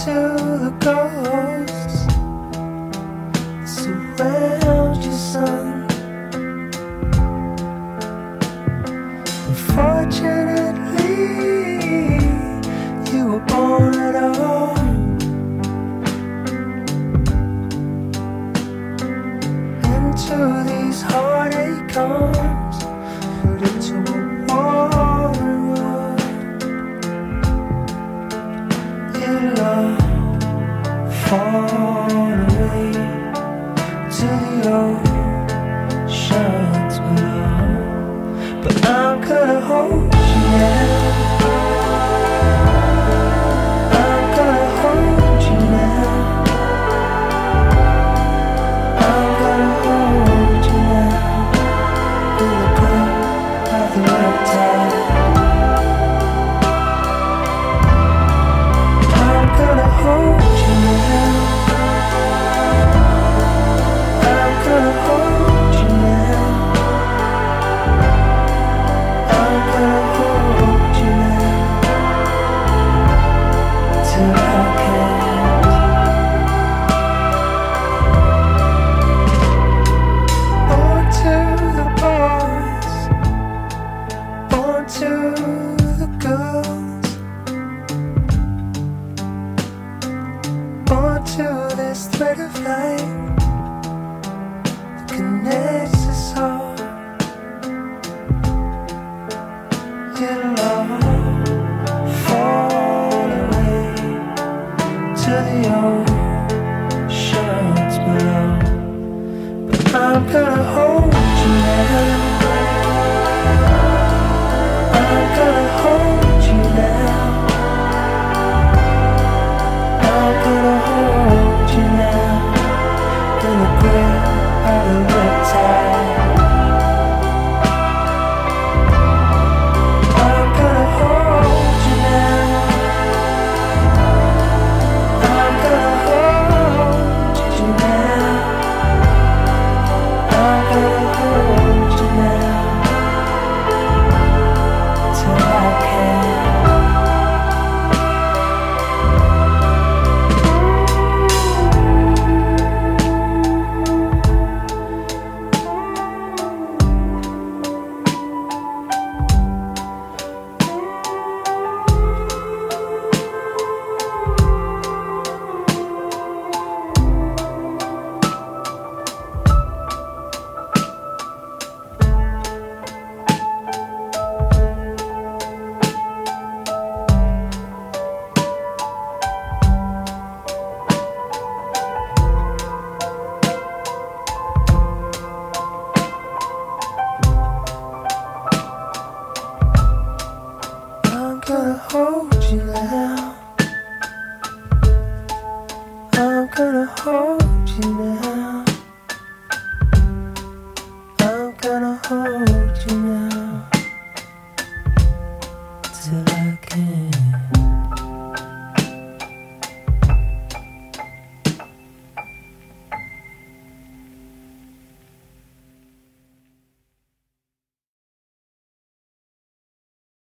to the ghosts surround your son. Unfortunately, you were born at all. Into these heartache arms, put into a warring world. It'll all fall away to the oceans below. But I'm gonna hold you now. I'm gonna hold you now. I'm gonna hold you now. In the grip of the riptide. I'm gonna hold you now. I'm gonna hold you now. I'm gonna hold you now till I can't. Born to the boys, born to the girls, born to this thread of light that connects us all. It'll all fall away to the oceans below. But I'm gonna hold you now. I'm gonna hold you now. I'm gonna hold you now. In the grip of the riptide. I'm gonna hold you now. I'm gonna hold you now. I'm gonna hold you now till I can't. I'm gonna hold you now. I'm gonna hold you now.